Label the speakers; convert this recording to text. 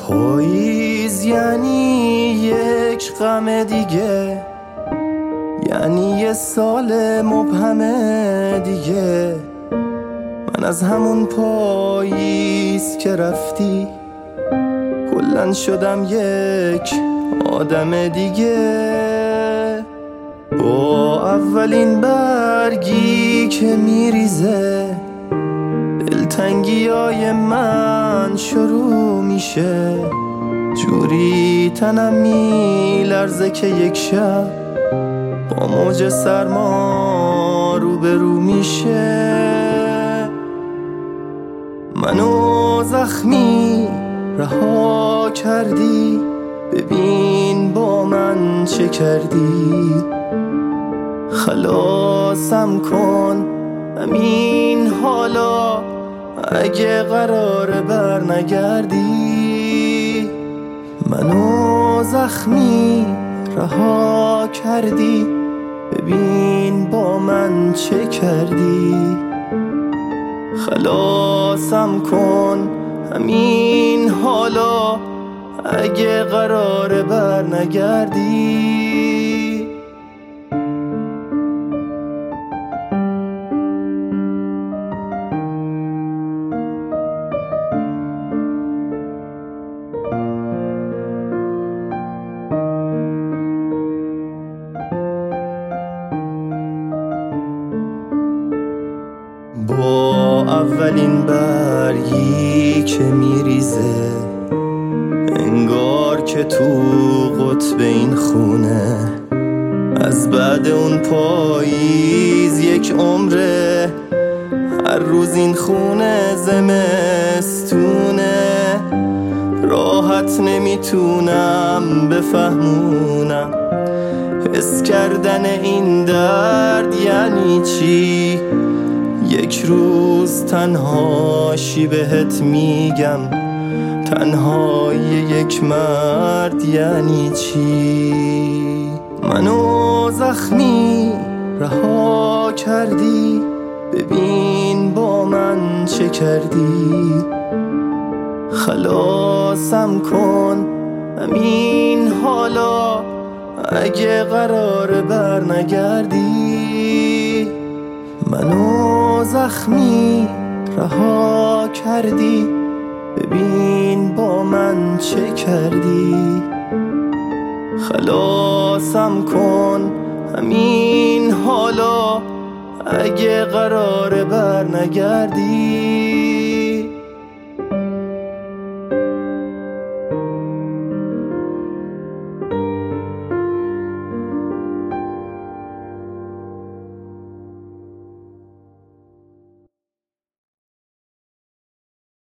Speaker 1: پاییز یعنی یک غم دیگه، یعنی یه سال مبهمه دیگه. من از همون پاییز که رفتی کلن شدم یک آدم دیگه. با اولین برگی که میریزه دلتنگیای من شروع میشه. جوری تنم میلرزه که یک شب با موج سرما روبرو میشه. منو زخمی رها کردی، ببین با من چه کردی. خلاصم کن همین حالا اگه قراره بر نگردی. منو زخمی رها کردی، ببین با من چه کردی. خلاصم کن همین حالا اگه قراره بر نگردی. با اولین برگی که میریزه انگار که تو قطب این خونه، از بعد اون پاییز یک عمره. هر روز این خونه زمستونه، راحت نمیتونم بفهمونم حس کردن این درد یعنی چی. یک روز تنهاشی بهت میگم تنهایی یک مرد یعنی چی. منو زخمی رها کردی، ببین با من چه کردی. خلاصم کن همین حالا اگه قراره بر نگردی. منو زخمی رها کردی، ببین با من چه کردی. خلاصم کن همین حالا اگه قراره بر نگردی.